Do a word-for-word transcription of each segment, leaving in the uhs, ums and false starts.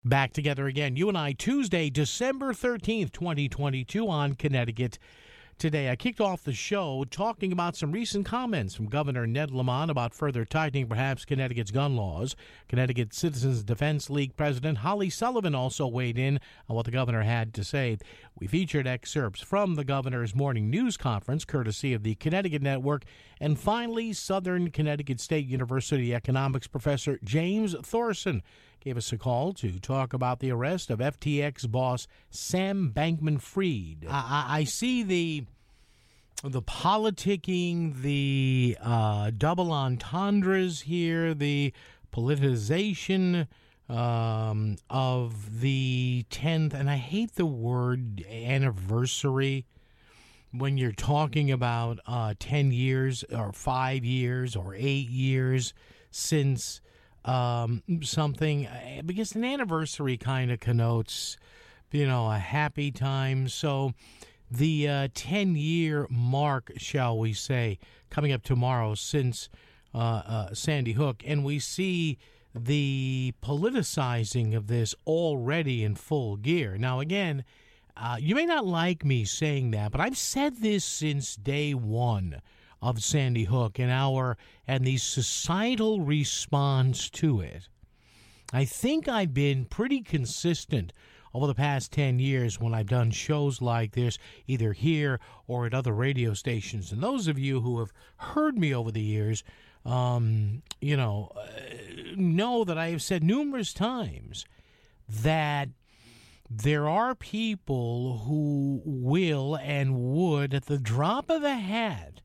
Back together again, you and I, Tuesday, December thirteenth, twenty twenty-two on Connecticut Today. I kicked off the show talking about some recent comments from Governor Ned Lamont about further tightening perhaps Connecticut's gun laws. Connecticut Citizens Defense League President Holly Sullivan also weighed in on what the governor had to say. We featured excerpts from the governor's morning news conference, courtesy of the Connecticut Network. And finally, Southern Connecticut State University economics professor James Thorson gave us a call to talk about the arrest of F T X boss Sam Bankman-Fried. I, I, I see the the politicking, the uh, double entendres here, the politicization um, of the tenth, and I hate the word anniversary when you're talking about uh, ten years or five years or eight years since Um, something, because an anniversary kind of connotes, you know, a happy time. So the uh, ten-year mark, shall we say, coming up tomorrow since uh, uh, Sandy Hook, and we see the politicizing of this already in full gear. Now, again, uh, you may not like me saying that, but I've said this since day one of Sandy Hook and our and the societal response to it. I think I've been pretty consistent over the past ten years when I've done shows like this, either here or at other radio stations. And those of you who have heard me over the years, um, you know, uh, know that I have said numerous times that there are people who will and would, at the drop of a hat,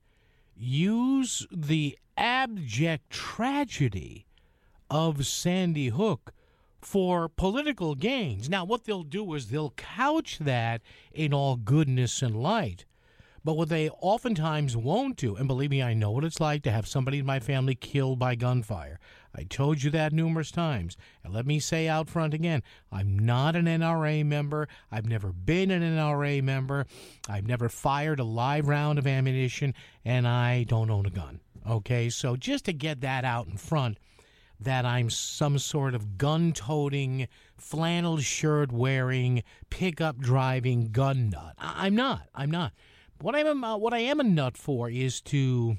use the abject tragedy of Sandy Hook for political gains. Now, what they'll do is they'll couch that in all goodness and light. But what they oftentimes won't do, and believe me, I know what it's like to have somebody in my family killed by gunfire. I told you that numerous times. And let me say out front again, I'm not an N R A member. I've never been an N R A member. I've never fired a live round of ammunition, and I don't own a gun. Okay, so just to get that out in front, that I'm some sort of gun-toting, flannel shirt-wearing, pickup-driving gun nut. I- I'm not. I'm not. What I am, uh, what I am a nut for is to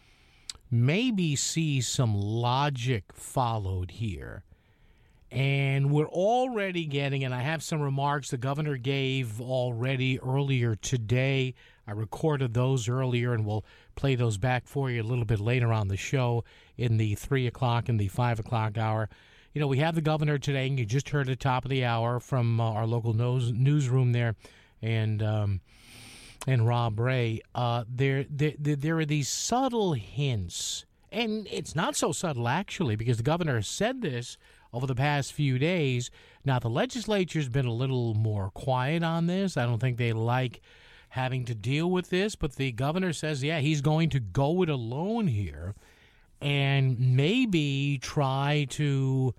maybe see some logic followed here. And we're already getting, and I have some remarks the governor gave already earlier today. I recorded those earlier, and we'll play those back for you a little bit later on the show in the three o'clock and the five o'clock hour. You know, we have the governor today, and you just heard at the top of the hour from uh, our local news, newsroom there, and um, and Rob Ray. Uh, there, there, there are these subtle hints, and it's not so subtle, actually, because the governor has said this over the past few days. Now, the legislature's been a little more quiet on this. I don't think they like having to deal with this, but the governor says, yeah, he's going to go it alone here and maybe try to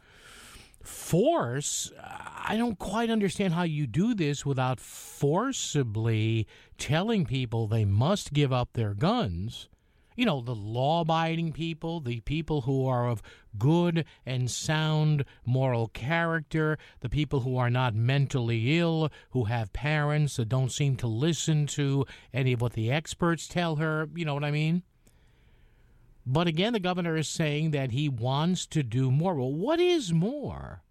force, I don't quite understand how you do this without forcibly telling people they must give up their guns. You know, the law-abiding people, the people who are of good and sound moral character, the people who are not mentally ill, who have parents that don't seem to listen to any of what the experts tell her, you know what I mean? But again, the governor is saying that he wants to do more. Well, what is more?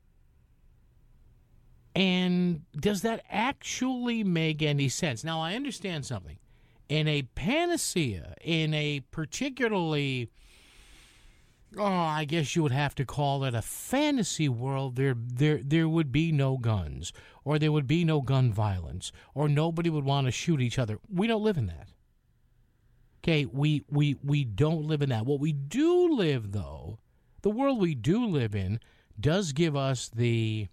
And does that actually make any sense? Now, I understand something. In a panacea, in a particularly, oh, I guess you would have to call it a fantasy world, there, there, there would be no guns, or there would be no gun violence, or nobody would want to shoot each other. We don't live in that. Okay, we, we, we don't live in that. What we do live, though, the world we do live in does give us the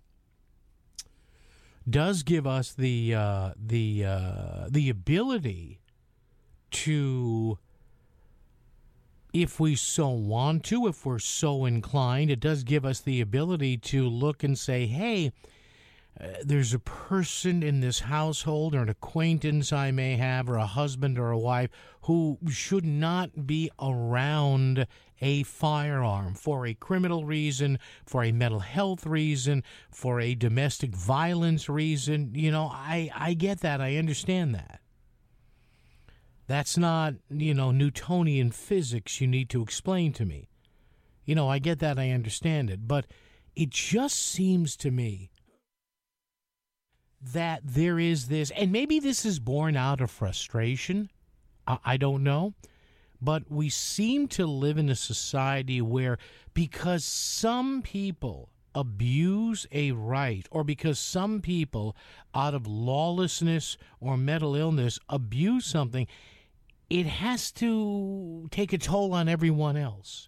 does give us the uh, the uh, the ability to, if we so want to, if we're so inclined, it does give us the ability to look and say, hey, uh, there's a person in this household or an acquaintance I may have or a husband or a wife who should not be around a firearm for a criminal reason, for a mental health reason, for a domestic violence reason. You know, I, I get that. I understand that. That's not, you know, Newtonian physics you need to explain to me. You know, I get that. I understand it. But it just seems to me that there is this, and maybe this is born out of frustration. I, I don't know. But we seem to live in a society where because some people abuse a right, or because some people out of lawlessness or mental illness abuse something, it has to take a toll on everyone else.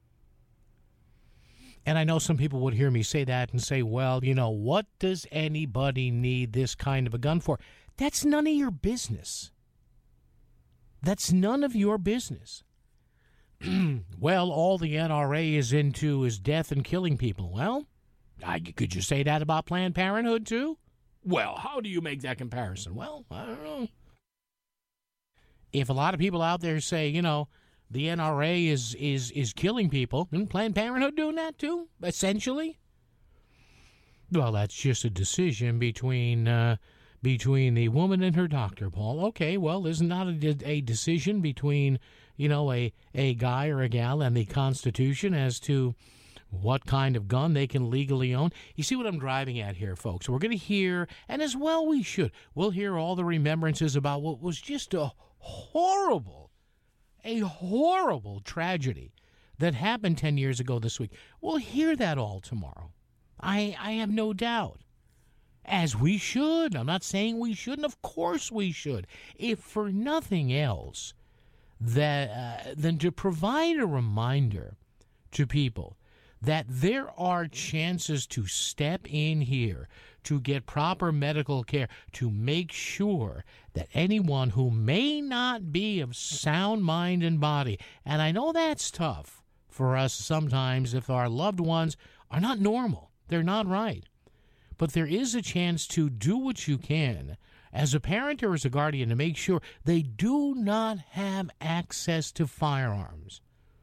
And I know some people would hear me say that and say, well, you know, what does anybody need this kind of a gun for? That's none of your business. That's none of your business. Well, all the N R A is into is death and killing people. Well, I, could you say that about Planned Parenthood, too? Well, how do you make that comparison? Well, I don't know. If a lot of people out there say, you know, the N R A is, is, is killing people, isn't Planned Parenthood doing that, too, essentially? Well, that's just a decision between... Uh, Between the woman and her doctor, Paul. Okay, well, isn't that a, a decision between, you know, a, a guy or a gal and the Constitution as to what kind of gun they can legally own? You see what I'm driving at here, folks? We're going to hear, and as well we should, we'll hear all the remembrances about what was just a horrible, a horrible tragedy that happened ten years ago this week. We'll hear that all tomorrow. I I have no doubt. As we should. I'm not saying we shouldn't. Of course we should. If for nothing else, that uh, than to provide a reminder to people that there are chances to step in here to get proper medical care, to make sure that anyone who may not be of sound mind and body, and I know that's tough for us sometimes if our loved ones are not normal, they're not right. But there is a chance to do what you can as a parent or as a guardian to make sure they do not have access to firearms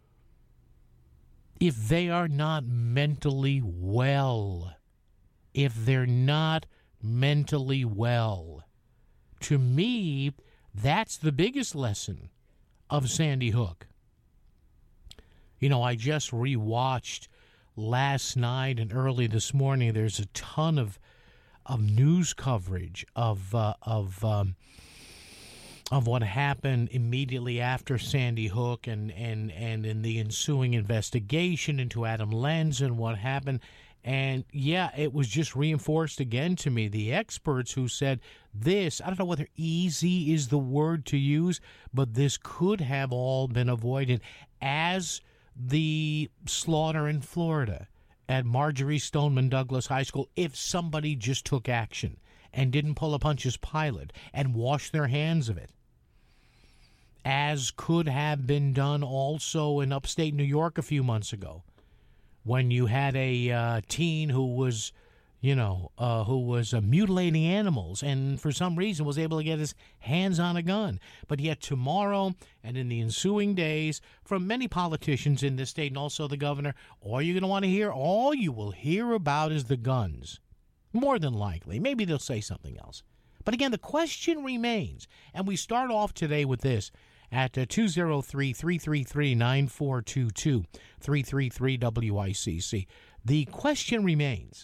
if they are not mentally well. If they're not mentally well. To me, that's the biggest lesson of Sandy Hook. You know, I just rewatched last night and early this morning. There's a ton of of news coverage of uh, of um, of what happened immediately after Sandy Hook and, and, and in the ensuing investigation into Adam Lenz and what happened. And, yeah, it was just reinforced again to me. The experts who said this, I don't know whether easy is the word to use, but this could have all been avoided as the slaughter in Florida at Marjorie Stoneman Douglas High School if somebody just took action and didn't pull a Pontius Pilate and wash their hands of it. As could have been done also in upstate New York a few months ago when you had a uh, teen who was, you know, uh, who was uh, mutilating animals and for some reason was able to get his hands on a gun. But yet tomorrow and in the ensuing days, from many politicians in this state and also the governor, all you're going to want to hear, all you will hear about is the guns. More than likely. Maybe they'll say something else. But again, the question remains, and we start off today with this at uh, two oh three, three three three, nine four two two, three three three W I C C. The question remains,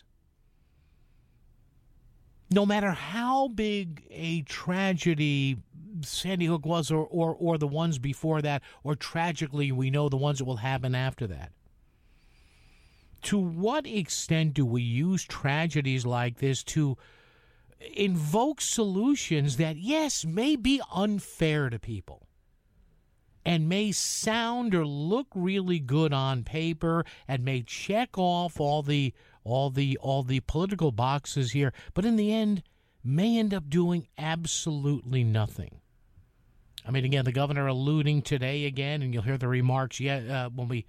no matter how big a tragedy Sandy Hook was or, or, or the ones before that, or tragically we know the ones that will happen after that, to what extent do we use tragedies like this to invoke solutions that, yes, may be unfair to people and may sound or look really good on paper and may check off all the all the all the political boxes here, but in the end may end up doing absolutely nothing. I mean, again, the governor alluding today again, and you'll hear the remarks yet uh, when we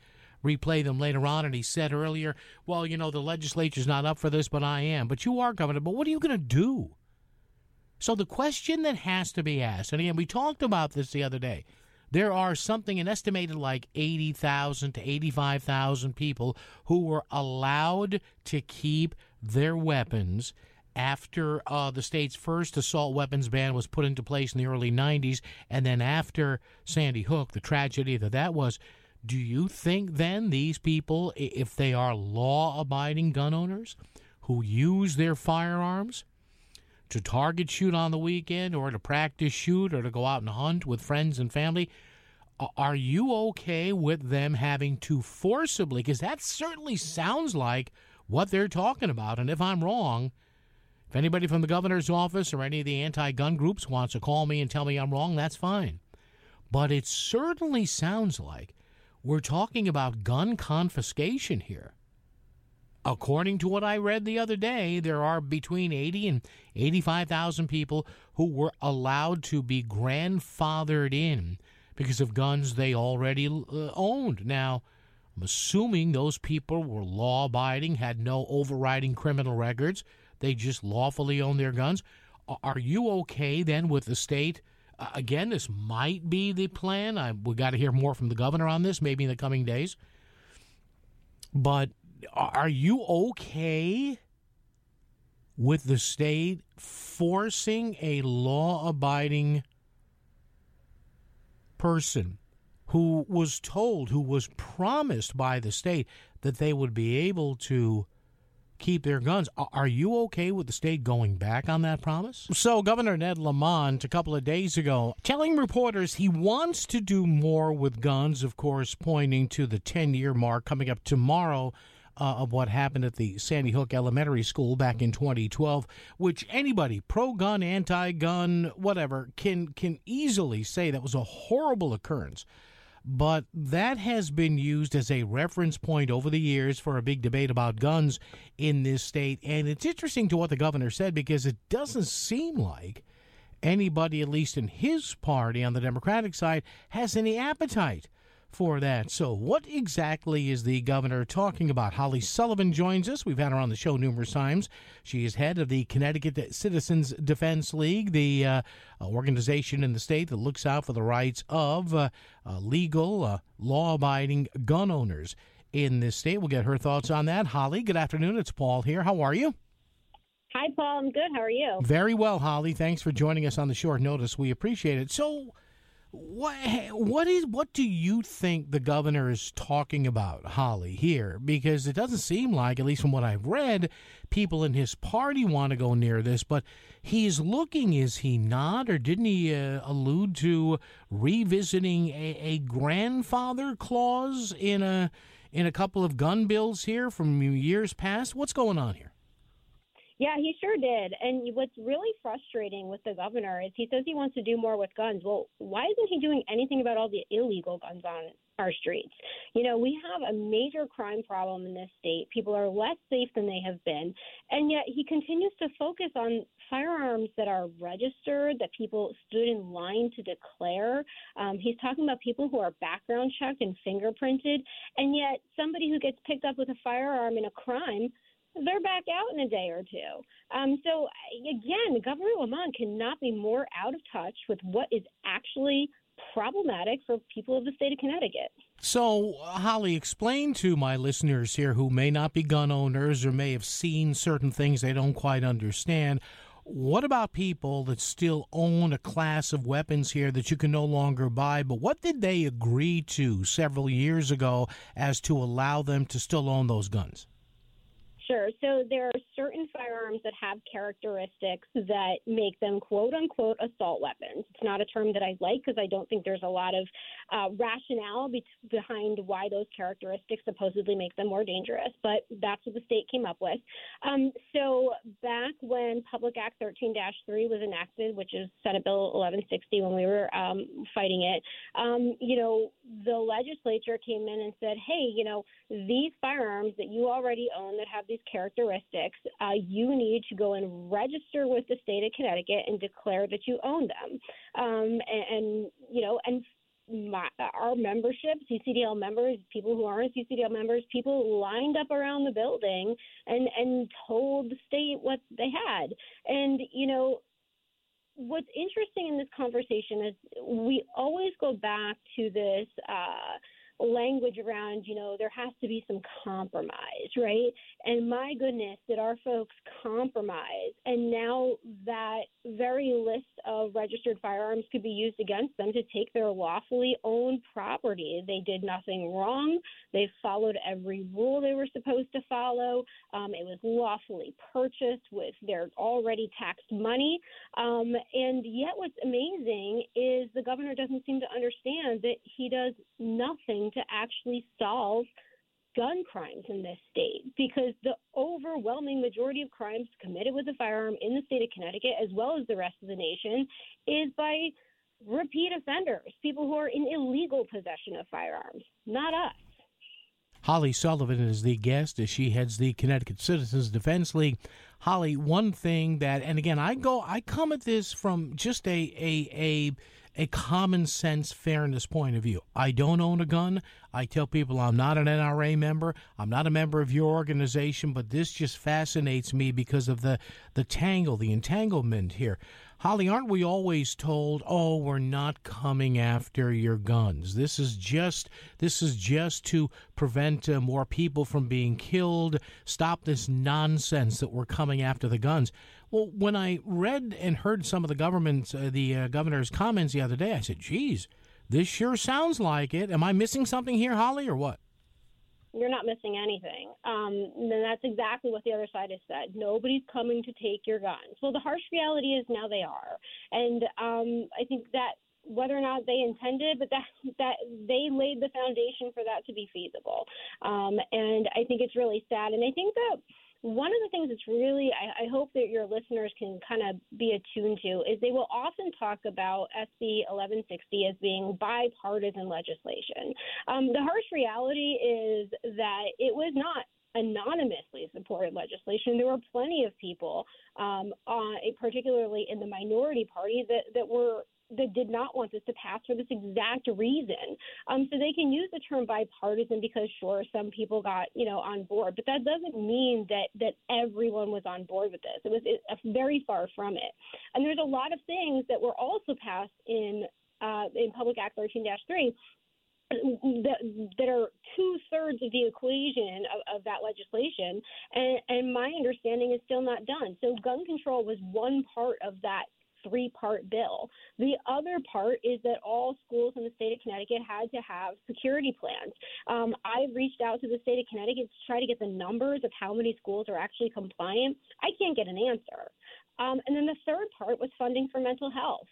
replay them later on. And he said earlier, well, you know, the legislature's not up for this, but I am. But you are, Governor. But what are you going to do? So the question that has to be asked, and again, we talked about this the other day, there are something, an estimated like eighty thousand to eighty-five thousand people who were allowed to keep their weapons after uh, the state's first assault weapons ban was put into place in the early nineties, and then after Sandy Hook, the tragedy that that was. Do you think then these people, if they are law-abiding gun owners who use their firearms to target shoot on the weekend or to practice shoot or to go out and hunt with friends and family, are you okay with them having to forcibly, because that certainly sounds like what they're talking about, and if I'm wrong, if anybody from the governor's office or any of the anti-gun groups wants to call me and tell me I'm wrong, that's fine. But it certainly sounds like we're talking about gun confiscation here. According to what I read the other day, there are between eighty and eighty-five thousand people who were allowed to be grandfathered in because of guns they already uh, owned. Now, I'm assuming those people were law-abiding, had no overriding criminal records. They just lawfully own their guns. Are you okay then with the state? Uh, again, this might be the plan. I, we got to hear more from the governor on this, maybe in the coming days. But are you okay with the state forcing a law-abiding person who was told, who was promised by the state that they would be able to keep their guns? Are you okay with the state going back on that promise? So Governor Ned Lamont a couple of days ago telling reporters he wants to do more with guns, of course, pointing to the ten-year mark coming up tomorrow uh, of what happened at the Sandy Hook Elementary School back in twenty twelve, which anybody, pro-gun, anti-gun, whatever, can can easily say that was a horrible occurrence. But that has been used as a reference point over the years for a big debate about guns in this state. And it's interesting to what the governor said, because it doesn't seem like anybody, at least in his party on the Democratic side, has any appetite for that. So what exactly is the governor talking about? Holly Sullivan joins us. We've had her on the show numerous times. She is head of the Connecticut Citizens Defense League, the uh, organization in the state that looks out for the rights of uh, uh, legal, uh, law-abiding gun owners in this state. We'll get her thoughts on that. Holly, good afternoon. It's Paul here. How are you? Hi, Paul. I'm good. How are you? Very well, Holly. Thanks for joining us on the short notice. We appreciate it. So, What what is what do you think the governor is talking about, Holly, here? Because it doesn't seem like, at least from what I've read, people in his party want to go near this, but he's looking, is he not? Or didn't he uh, allude to revisiting a, a grandfather clause in a in a couple of gun bills here from years past? What's going on here? Yeah, he sure did. And what's really frustrating with the governor is he says he wants to do more with guns. Well, why isn't he doing anything about all the illegal guns on our streets? You know, we have a major crime problem in this state. People are less safe than they have been. And yet he continues to focus on firearms that are registered, that people stood in line to declare. Um, he's talking about people who are background checked and fingerprinted. And yet somebody who gets picked up with a firearm in a crime, they're back out in a day or two. Um, so, again, Governor Lamont cannot be more out of touch with what is actually problematic for people of the state of Connecticut. So, Holly, explain to my listeners here who may not be gun owners or may have seen certain things they don't quite understand. What about people that still own a class of weapons here that you can no longer buy? But what did they agree to several years ago as to allow them to still own those guns? Sure. So there are certain firearms that have characteristics that make them quote unquote assault weapons. It's not a term that I like because I don't think there's a lot of uh, rationale be- behind why those characteristics supposedly make them more dangerous, but that's what the state came up with. Um, so back when Public Act thirteen dash three was enacted, which is Senate Bill eleven sixty when we were um, fighting it, um, you know, the legislature came in and said, hey, you know, these firearms that you already own that have these characteristics, uh, you need to go and register with the state of Connecticut and declare that you own them. Um, and, and, you know, and my, our membership, C C D L members, people who aren't C C D L members, people lined up around the building and, and told the state what they had. And, you know, what's interesting in this conversation is we always go back to this uh, language around, you know, there has to be some compromise, right? And my goodness, did our folks compromise? And now that very list of registered firearms could be used against them to take their lawfully owned property. They did nothing wrong. They followed every rule they were supposed to follow. Um, it was lawfully purchased with their already taxed money. Um, and yet what's amazing is the governor doesn't seem to understand that he does nothing to actually solve gun crimes in this state, because the overwhelming majority of crimes committed with a firearm in the state of Connecticut, as well as the rest of the nation, is by repeat offenders, people who are in illegal possession of firearms, not us. Holly Sullivan is the guest as she heads the Connecticut Citizens Defense League. Holly, one thing that, and again, I go, I come at this from just a a a a common sense fairness point of view. I don't own a gun. I tell people I'm not an N R A member. I'm not a member of your organization, but this just fascinates me because of the, the tangle, the entanglement here. Holly, aren't we always told, oh, we're not coming after your guns? This is just this is just to prevent uh, more people from being killed, stop this nonsense that we're coming after the guns. Well, when I read and heard some of the government's, uh, the uh, governor's comments the other day, I said, geez, this sure sounds like it. Am I missing something here, Holly, or what? You're not missing anything. Um, and that's exactly what the other side has said. Nobody's coming to take your guns. Well, the harsh reality is now they are. And um, I think that whether or not they intended, but that that they laid the foundation for that to be feasible. Um, and I think it's really sad. And I think that one of the things that's really, I, I hope that your listeners can kind of be attuned to, is they will often talk about S B eleven sixty as being bipartisan legislation. Um, the harsh reality is that it was not anonymously supported legislation. There were plenty of people, um, uh, particularly in the minority party, that, that were that did not want this to pass for this exact reason. Um, so they can use the term bipartisan because, sure, some people got, you know, on board, but that doesn't mean that, that everyone was on board with this. It was it, very far from it. And there's a lot of things that were also passed in uh, in Public Act thirteen dash three that, that are two-thirds of the equation of, of that legislation, and, and my understanding is still not done. So gun control was one part of that three-part bill. The other part is that all schools in the state of Connecticut had to have security plans. Um, I've reached out to the state of Connecticut to try to get the numbers of how many schools are actually compliant. I can't get an answer. Um, and then the third part was funding for mental health.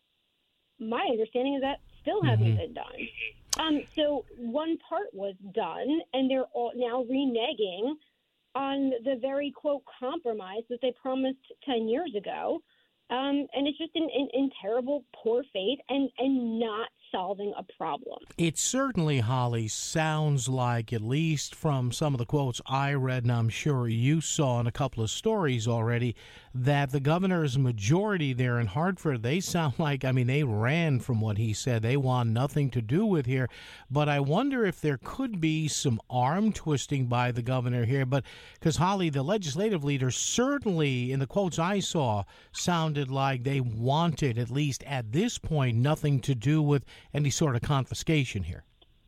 My understanding is that still hasn't mm-hmm. been done. Um, so one part was done, and they're all now reneging on the very, quote, compromise that they promised ten years ago. Um, and it's just in, in, in terrible, poor faith and, and not solving a problem. It certainly, Holly, sounds like, at least from some of the quotes I read, and I'm sure you saw in a couple of stories already, that the governor's majority there in Hartford, they sound like, I mean, they ran from what he said. They want nothing to do with here. But I wonder if there could be some arm twisting by the governor here. But because, Holly, the legislative leader certainly, in the quotes I saw, sounded like they wanted, at least at this point, nothing to do with any sort of confiscation here.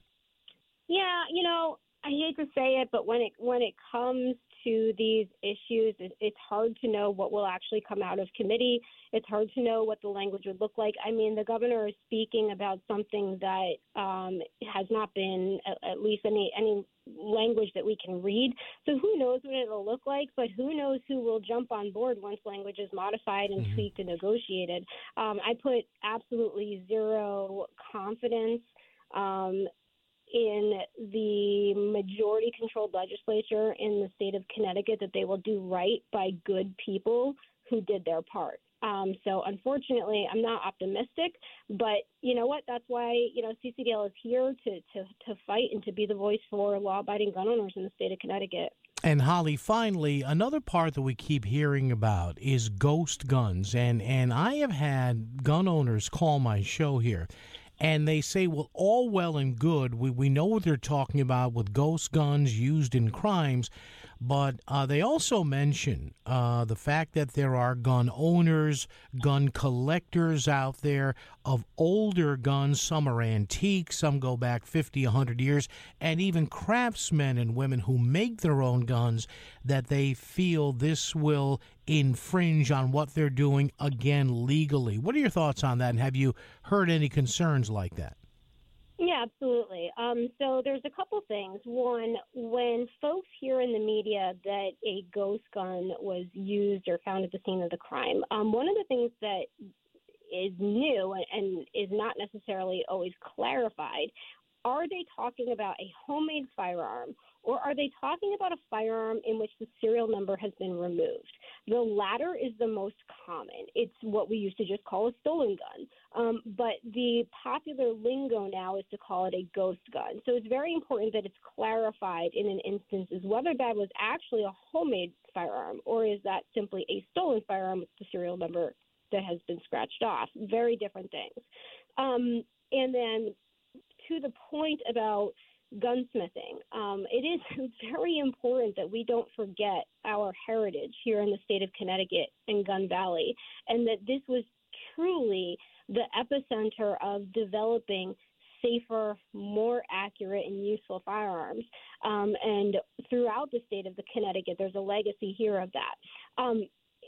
Yeah, you know, I hate to say it, but when it when it comes to these issues, it, it's hard to know what will actually come out of committee. It's hard to know what the language would look like. I mean, the governor is speaking about something that um, has not been at, at least any any language that we can read. So who knows what it'll look like, but who knows who will jump on board once language is modified and mm-hmm. tweaked and negotiated. Um, I put absolutely zero confidence um, in the majority-controlled legislature in the state of Connecticut that they will do right by good people who did their part. Um, so unfortunately, I'm not optimistic, but you know what? That's why, you know, C C D L is here to, to, to fight and to be the voice for law-abiding gun owners in the state of Connecticut. And Holly, finally, another part that we keep hearing about is ghost guns. And, and I have had gun owners call my show here, And they say, well, all well and good. We, we know what they're talking about with ghost guns used in crimes. But uh, they also mention uh, the fact that there are gun owners, gun collectors out there of older guns. Some are antique, some go back fifty, one hundred years, and even craftsmen and women who make their own guns, that they feel this will infringe on what they're doing, again, legally. What are your thoughts on that, and have you heard any concerns like that? Yeah, absolutely. Um, so there's a couple things. One, when folks hear in the media that a ghost gun was used or found at the scene of the crime, um, one of the things that is new and, and is not necessarily always clarified, are they talking about a homemade firearm, or are they talking about a firearm in which the serial number has been removed? The latter is the most common. It's what we used to just call a stolen gun. Um, but the popular lingo now is to call it a ghost gun. So it's very important that it's clarified in an instance as whether that was actually a homemade firearm, or is that simply a stolen firearm with the serial number that has been scratched off. Very different things. Um, and then to the point about gunsmithing, um, it is very important that we don't forget our heritage here in the state of Connecticut and Gun Valley, and that this was truly the epicenter of developing safer, more accurate, and useful firearms. Um, and throughout the state of the Connecticut, there's a legacy here of that. Um,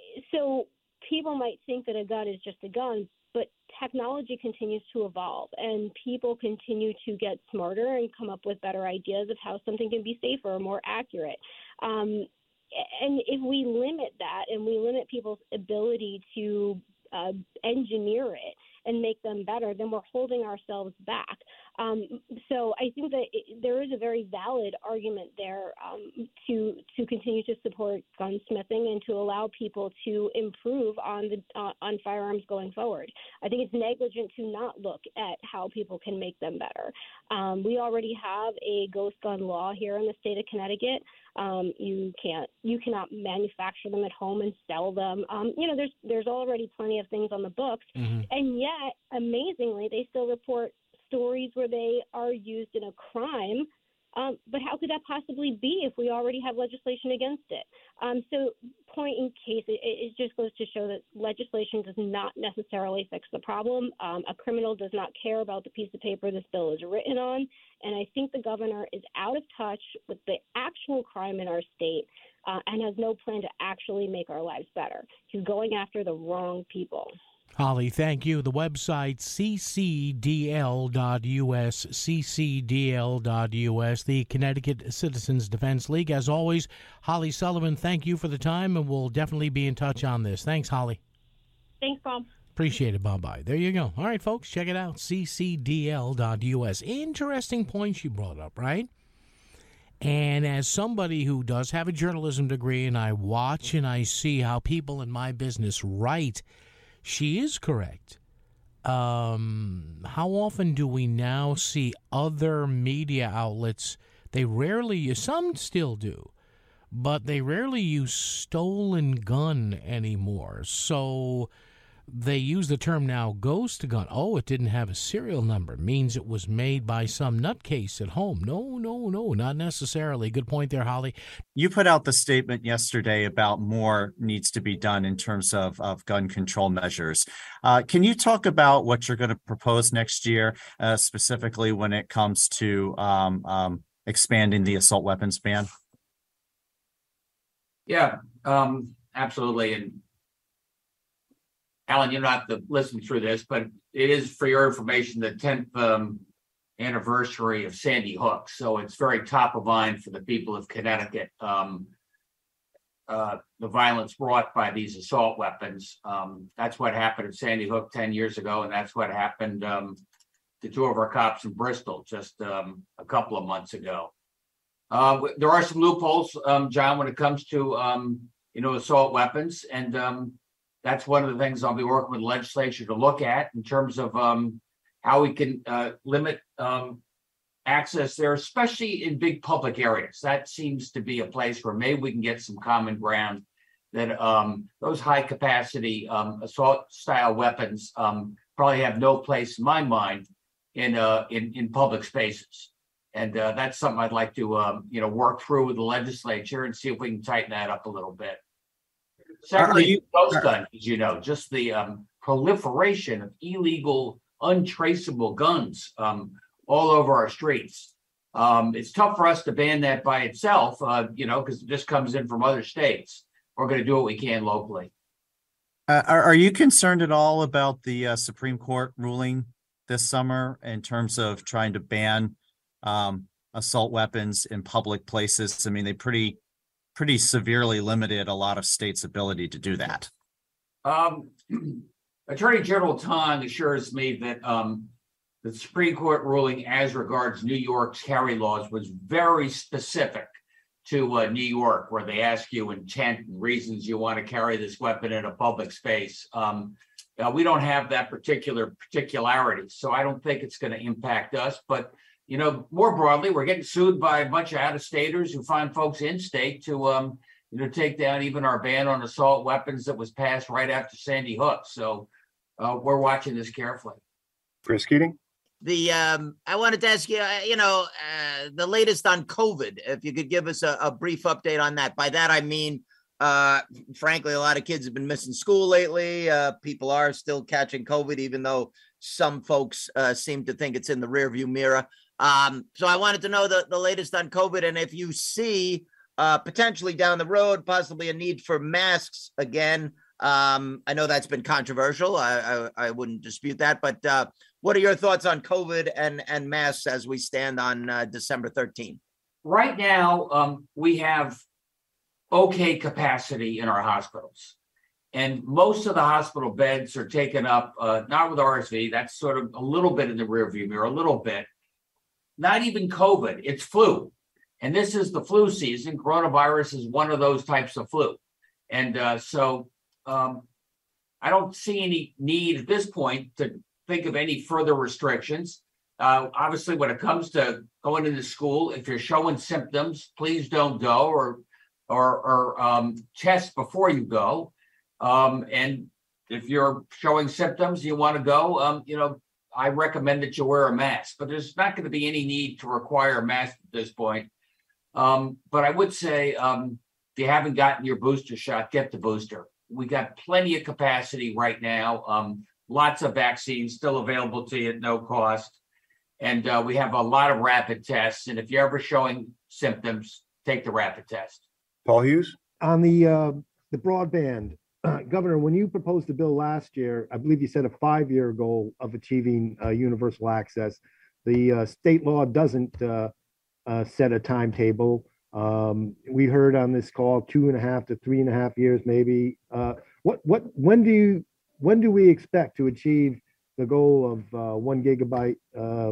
so people might think that a gun is just a gun, but technology continues to evolve, and people continue to get smarter and come up with better ideas of how something can be safer or more accurate. Um, and if we limit that and we limit people's ability to uh, engineer it and make them better, then we're holding ourselves back. Um, so I think that it, there is a very valid argument there um, to to continue to support gunsmithing and to allow people to improve on the uh, on firearms going forward. I think it's negligent to not look at how people can make them better. Um, we already have a ghost gun law here in the state of Connecticut. Um, you can't you cannot manufacture them at home and sell them. Um, you know, there's there's already plenty of things on the books, mm-hmm. and yet amazingly they still report stories where they are used in a crime. Um, but how could that possibly be if we already have legislation against it? Um, so point in case, it, it just goes to show that legislation does not necessarily fix the problem. Um, a criminal does not care about the piece of paper this bill is written on. And I think the governor is out of touch with the actual crime in our state uh, and has no plan to actually make our lives better. He's going after the wrong people. Holly, thank you. The website, c c d l dot u s, c c d l dot u s, the Connecticut Citizens Defense League. As always, Holly Sullivan, thank you for the time, and we'll definitely be in touch on this. Thanks, Holly. Thanks, Bob. Appreciate it. Bye-bye. There you go. All right, folks, check it out, c c d l dot u s. Interesting points you brought up, right? And as somebody who does have a journalism degree, and I watch and I see how people in my business write, she is correct. Um, how often do we now see other media outlets? They rarely use, some still do, but they rarely use stolen gun anymore. So they use the term now ghost gun. Oh, it didn't have a serial number. It means it was made by some nutcase at home. No, no, no, not necessarily. Good point there, Holly. You put out the statement yesterday about more needs to be done in terms of, of gun control measures. Uh, can you talk about what you're going to propose next year, uh, specifically when it comes to um, um, expanding the assault weapons ban? Yeah, um, absolutely. And Alan, you don't have to listen through this, but it is, for your information, the tenth um, anniversary of Sandy Hook. So it's very top of mind for the people of Connecticut. Um, uh, the violence brought by these assault weapons. Um, that's what happened at Sandy Hook ten years ago. And that's what happened um, to two of our cops in Bristol just um, a couple of months ago. Uh, there are some loopholes, um, John, when it comes to, um, you know, assault weapons. And um, that's one of the things I'll be working with the legislature to look at in terms of um, how we can uh, limit um, access there, especially in big public areas. That seems to be a place where maybe we can get some common ground that um, those high capacity um, assault style weapons um, probably have no place in my mind in uh in in public spaces. And uh, that's something I'd like to um, you know work through with the legislature and see if we can tighten that up a little bit. Secondly, you- ghost guns, as you know, just the um, proliferation of illegal, untraceable guns um, all over our streets. Um, it's tough for us to ban that by itself, uh, you know, because it just comes in from other states. We're going to do what we can locally. Uh, are, are you concerned at all about the uh, Supreme Court ruling this summer in terms of trying to ban um, assault weapons in public places? I mean, they pretty, pretty severely limited a lot of states' ability to do that. Um, Attorney General Tong assures me that um, the Supreme Court ruling as regards New York's carry laws was very specific to uh, New York, where they ask you intent and reasons you want to carry this weapon in a public space. Um, uh, we don't have that particular particularity, so I don't think it's going to impact us. But you know, more broadly, we're getting sued by a bunch of out-of-staters who find folks in state to um, you know take down even our ban on assault weapons that was passed right after Sandy Hook. So uh, we're watching this carefully. Chris Keating. The um, I wanted to ask you, uh, you know, uh, the latest on COVID. If you could give us a, a brief update on that. By that I mean, uh, frankly, a lot of kids have been missing school lately. Uh, people are still catching COVID, even though some folks uh, seem to think it's in the rearview mirror. Um, so I wanted to know the, the latest on COVID, and if you see uh, potentially down the road, possibly a need for masks again. Um, I know that's been controversial. I, I, I wouldn't dispute that, but uh, what are your thoughts on COVID and, and masks as we stand on uh, December thirteenth? Right now, um, we have okay capacity in our hospitals. And most of the hospital beds are taken up, uh, not with R S V, that's sort of a little bit in the rearview mirror, a little bit. Not even COVID, it's flu. And this is the flu season. Coronavirus is one of those types of flu. And uh, so um, I don't see any need at this point to think of any further restrictions. Uh, obviously, when it comes to going into school, if you're showing symptoms, please don't go or or, or um, test before you go. Um, and if you're showing symptoms, you want to go, um, you know, I recommend that you wear a mask, but there's not going to be any need to require a mask at this point. Um, but I would say um, if you haven't gotten your booster shot, get the booster. We got plenty of capacity right now. Um, lots of vaccines still available to you at no cost. And uh, we have a lot of rapid tests. And if you're ever showing symptoms, take the rapid test. Paul Hughes. On the uh, the broadband, uh, Governor, when you proposed the bill last year, I believe you set a five-year goal of achieving uh, universal access. The uh, state law doesn't uh, uh, set a timetable. Um, we heard on this call two and a half to three and a half years, maybe. Uh, what what when do you when do we expect to achieve the goal of uh, one gigabyte, uh,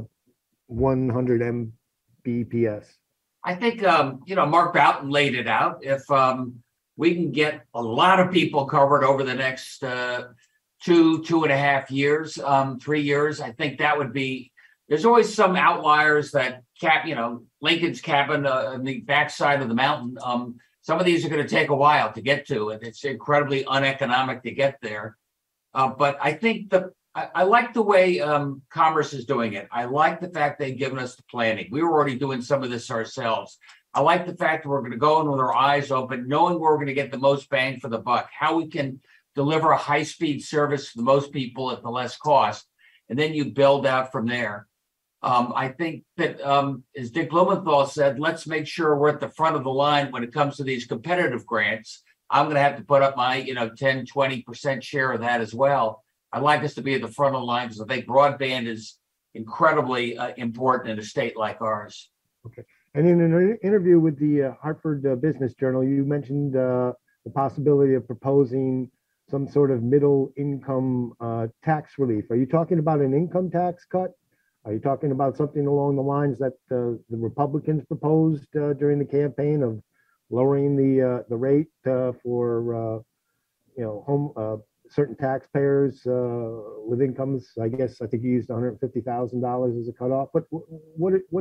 one hundred M B P S? I think, um, you know, Mark Boughton laid it out. If um, we can get a lot of people covered over the next uh, two, two and a half years, um, three years, I think that would be, there's always some outliers that cap, you know, Lincoln's cabin uh, on the backside of the mountain. Um, some of these are going to take a while to get to, and it's incredibly uneconomic to get there. Uh, but I think the I, I like the way um, Commerce is doing it. I like the fact they've given us the planning. We were already doing some of this ourselves. I like the fact that we're going to go in with our eyes open, knowing where we're going to get the most bang for the buck, how we can deliver a high-speed service to the most people at the less cost, and then you build out from there. Um, I think that, um, as Dick Blumenthal said, let's make sure we're at the front of the line when it comes to these competitive grants. I'm going to have to put up my, you know, ten, twenty percent share of that as well. I'd like us to be at the front of the line because I think broadband is incredibly uh, important in a state like ours. Okay. And in an interview with the uh, Hartford uh, Business Journal, you mentioned uh, the possibility of proposing some sort of middle income uh, tax relief. Are you talking about an income tax cut? Are you talking about something along the lines that uh, the Republicans proposed uh, during the campaign of lowering the uh, the rate uh, for uh, you know home uh, certain taxpayers uh, with incomes? I guess I think you used one hundred fifty thousand dollars as a cutoff. But what what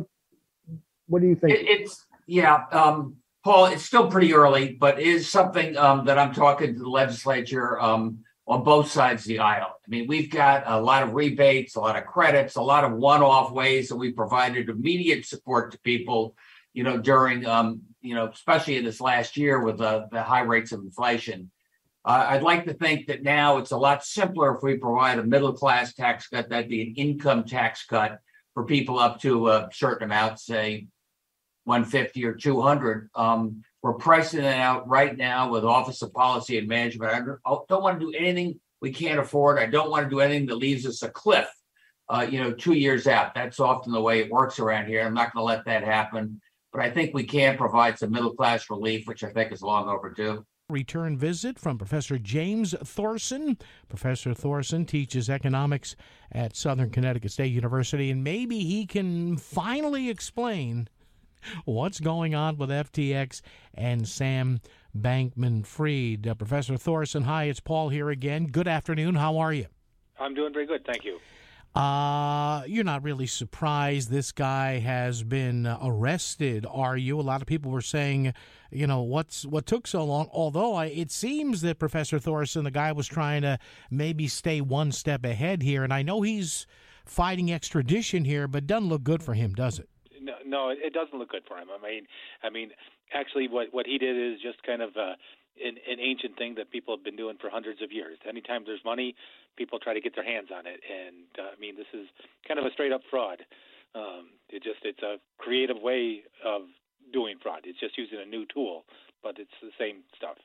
what do you think? It, it's yeah, um, Paul. It's still pretty early, but it is something um, that I'm talking to the legislature um, on both sides of the aisle. I mean, we've got a lot of rebates, a lot of credits, a lot of one-off ways that we provided immediate support to people, you know, during, um, you know, especially in this last year with the, the high rates of inflation. Uh, I'd like to think that now it's a lot simpler if we provide a middle-class tax cut, that'd be an income tax cut for people up to a certain amount, say one fifty or two hundred. Um, we're pricing it out right now with Office of Policy and Management. I don't, don't want to do anything we can't afford. I don't want to do anything that leaves us a cliff, uh, you know, two years out. That's often the way it works around here. I'm not going to let that happen. But I think we can provide some middle-class relief, which I think is long overdue. Return visit from Professor James Thorson. Professor Thorson teaches economics at Southern Connecticut State University, and maybe he can finally explain what's going on with F T X and Sam Bankman-Fried. Uh, Professor Thorson, hi, it's Paul here again. Good afternoon. How are you? I'm doing very good, thank you. Uh, you're not really surprised this guy has been uh, arrested, are you? A lot of people were saying, you know, what's what took so long? Although I, it seems that Professor Thorson, the guy was trying to maybe stay one step ahead here, and I know he's fighting extradition here, but doesn't look good for him, does it? No, no, it doesn't look good for him. I mean, I mean, actually, what what he did is just kind of uh, an, an ancient thing that people have been doing for hundreds of years. Anytime there's money, people try to get their hands on it, and uh, I mean, this is kind of a straight up fraud. Um, it just it's a creative way of doing fraud. It's just using a new tool, but it's the same stuff.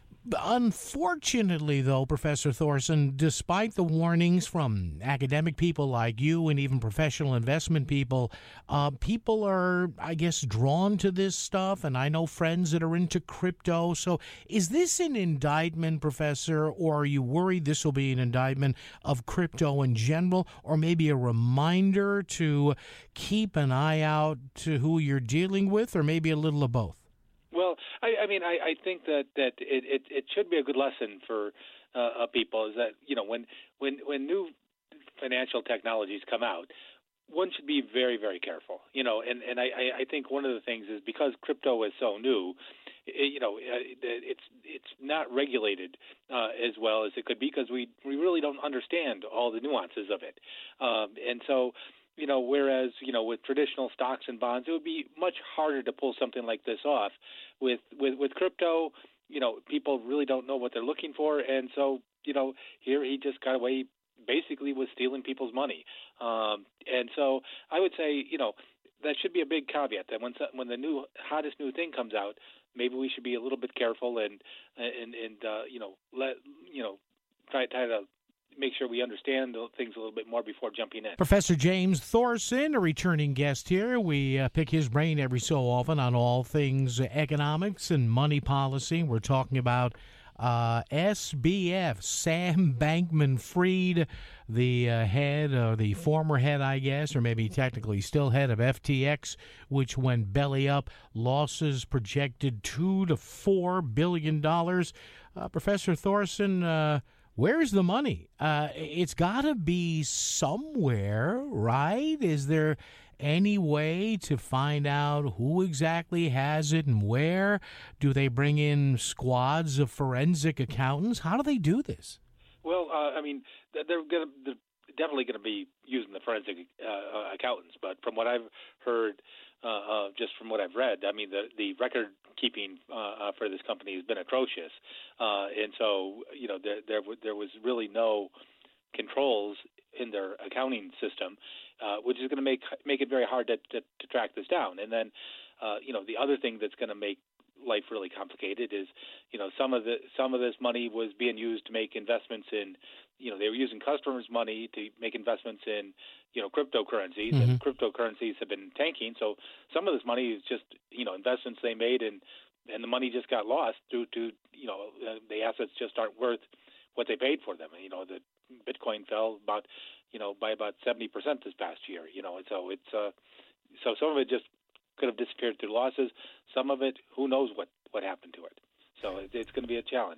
Unfortunately, though, Professor Thorson, despite the warnings from academic people like you and even professional investment people, uh, people are, I guess, drawn to this stuff. And I know friends that are into crypto. So is this an indictment, Professor, or are you worried this will be an indictment of crypto in general, or maybe a reminder to keep an eye out to who you're dealing with, or maybe a little of both? Well, I, I mean, I, I think that, that it, it, it should be a good lesson for uh, people is that, you know, when, when, when new financial technologies come out, one should be very, very careful, you know, and, and I, I think one of the things is because crypto is so new, it, you know, it's it's not regulated uh, as well as it could be because we, we really don't understand all the nuances of it. Um, and so, you know, whereas, you know, with traditional stocks and bonds, it would be much harder to pull something like this off. With, with, with crypto, you know, people really don't know what they're looking for. And so, you know, here he just got away basically with stealing people's money. Um, and so I would say, you know, that should be a big caveat that when when the new hottest new thing comes out, maybe we should be a little bit careful and, and, and uh, you know, let, you know, try, try to make sure we understand things a little bit more before jumping in. Professor James Thorson, a returning guest here. We uh, pick his brain every so often on all things economics and money policy. We're talking about uh, S B F, Sam Bankman-Fried, the uh, head, or the former head, I guess, or maybe technically still head of F T X, which went belly up, losses projected two to four billion dollars. Uh, Professor Thorson, uh, where's the money? Uh, it's got to be somewhere, right? Is there any way to find out who exactly has it and where? Do they bring in squads of forensic accountants? How do they do this? Well, uh, I mean, they're going to definitely going to be using the forensic uh, accountants, but from what I've heard, uh, uh, just from what I've read, I mean, the the record keeping uh, for this company has been atrocious, uh, and so you know there there there was really no controls in their accounting system, uh, which is going to make make it very hard to, to, to track this down. And then, uh, you know, the other thing that's going to make life really complicated is, you know, some of the some of this money was being used to make investments in, you know, they were using customers' money to make investments in, you know, cryptocurrencies, mm-hmm. and cryptocurrencies have been tanking. So some of this money is just, you know, investments they made, and and the money just got lost due to, you know, the assets just aren't worth what they paid for them. You know, the Bitcoin fell about, you know, by about seventy percent this past year. You know, and so it's uh, so some of it just could have disappeared through losses. Some of it, who knows what, what happened to it. So it, it's going to be a challenge.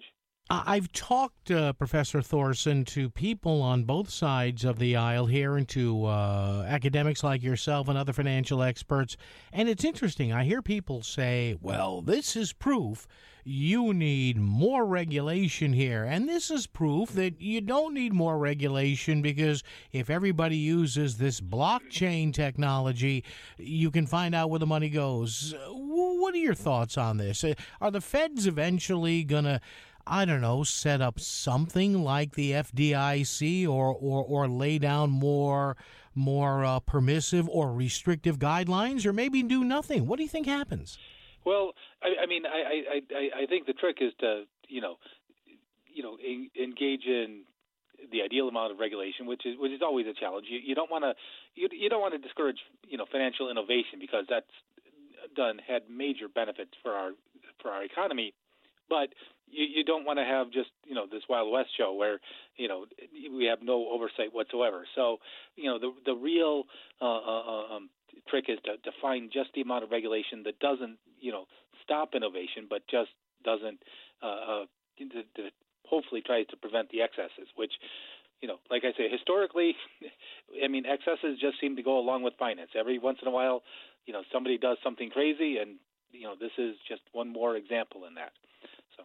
I- I've talked, uh, Professor Thorson, to people on both sides of the aisle here and to uh, academics like yourself and other financial experts. And it's interesting. I hear people say, well, this is proof you need more regulation here. And this is proof that you don't need more regulation because if everybody uses this blockchain technology, you can find out where the money goes. What are your thoughts on this? Are the feds eventually going to, I don't know, set up something like the F D I C or or, or lay down more more uh, permissive or restrictive guidelines, or maybe do nothing? What do you think happens? Well, I, I mean, I, I, I think the trick is to, you know, you know, en- engage in the ideal amount of regulation, which is which is always a challenge. You, you don't want to you, you don't want to discourage, you know, financial innovation because that's done had major benefits for our for our economy, but you, you don't want to have just, you know, this Wild West show where, you know, we have no oversight whatsoever. So, you know, the the real uh, uh, um, trick is to, to find just the amount of regulation that doesn't, you know, stop innovation, but just doesn't uh, uh, to, to hopefully tries to prevent the excesses, which, you know, like I say, historically, I mean, excesses just seem to go along with finance. Every once in a while, you know, somebody does something crazy, and, you know, this is just one more example in that. So.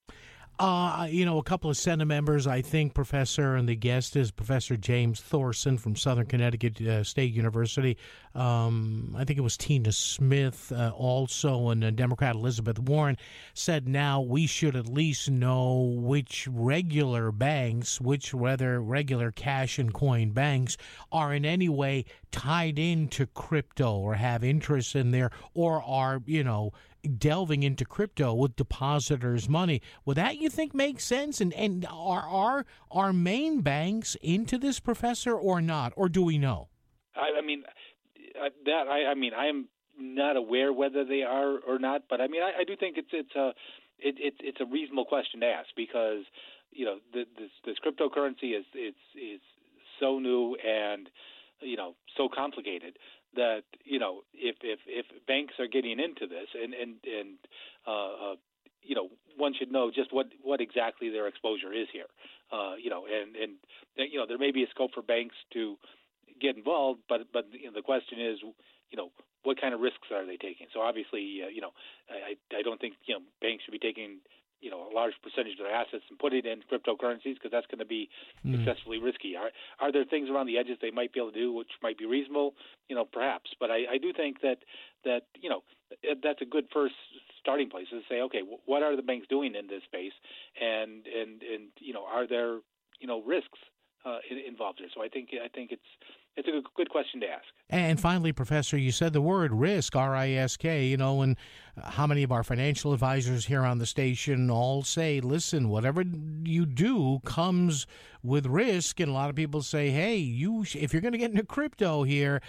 Uh, you know, a couple of Senate members, I think, Professor, and the guest is Professor James Thorson from Southern Connecticut uh, State University. Um, I think it was Tina Smith uh, also, and uh, Democrat Elizabeth Warren said now we should at least know which regular banks, which rather regular cash and coin banks are in any way tied into crypto or have interest in there or are, you know, delving into crypto with depositors' money. Would that, you think, make sense? And and are are our main banks into this, Professor, or not? Or do we know? I, I mean, uh, that I, I mean, I am not aware whether they are or not, but I mean, I, I do think it's it's a it, it, it's a reasonable question to ask because, you know, the, this this cryptocurrency is it's is so new and, you know, so complicated that, you know, if, if, if banks are getting into this and, and, and uh, uh, you know, one should know just what, what exactly their exposure is here. Uh, you know, and, and, you know, there may be a scope for banks to get involved, but, but you know, the question is, you know, what kind of risks are they taking? So obviously, uh, you know, I, I don't think, you know, banks should be taking, you know, a large percentage of their assets and put it in cryptocurrencies because that's going to be mm. excessively risky. Are are there things around the edges they might be able to do which might be reasonable? You know, perhaps. But I, I do think that, that, you know, that's a good first starting place to say, okay, what are the banks doing in this space? And, and, and you know, are there, you know, risks uh, involved here? So I think I think it's it's a good, good question to ask. And finally, Professor, you said the word risk, R I S K, you know, and how many of our financial advisors here on the station all say, listen, whatever you do comes with risk. And a lot of people say, hey, you if you're going to get into crypto here,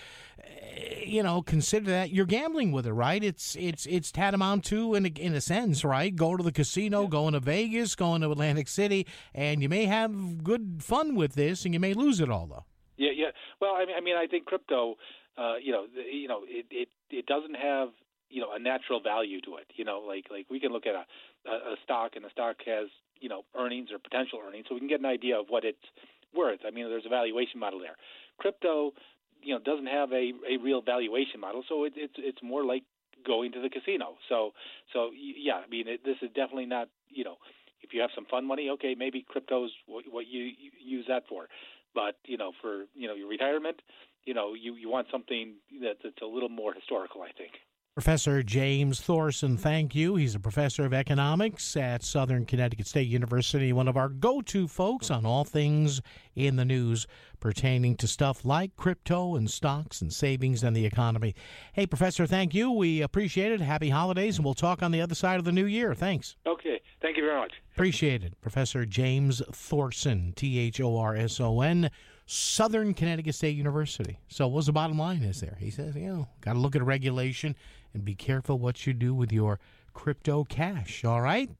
you know, consider that you're gambling with it, right? It's it's it's tantamount to, in a, in a sense, right? Go to the casino, going to Vegas, going to Atlantic City, and you may have good fun with this, and you may lose it all, though. Yeah, yeah. Well, I mean, I mean, I think crypto, uh, you know, the, you know, it, it it doesn't have, you know, a natural value to it. You know, like like we can look at a, a, a stock, and the stock has, you know, earnings or potential earnings, so we can get an idea of what it's worth. I mean, there's a valuation model there. Crypto, you know, doesn't have a, a real valuation model, so it, it's it's more like going to the casino. So so yeah, I mean, it, this is definitely not, you know, if you have some fun money, okay, maybe crypto's what, what you, you use that for. But, you know, for, you know, your retirement, you know, you, you want something that, that's a little more historical, I think. Professor James Thorson, thank you. He's a professor of economics at Southern Connecticut State University, one of our go-to folks on all things in the news pertaining to stuff like crypto and stocks and savings and the economy. Hey, Professor, thank you. We appreciate it. Happy holidays, and we'll talk on the other side of the new year. Thanks. Okay. Thank you very much. Appreciate it. Professor James Thorson, T H O R S O N, Southern Connecticut State University. So what's the bottom line is there? He says, you know, got to look at regulation and be careful what you do with your crypto cash, all right?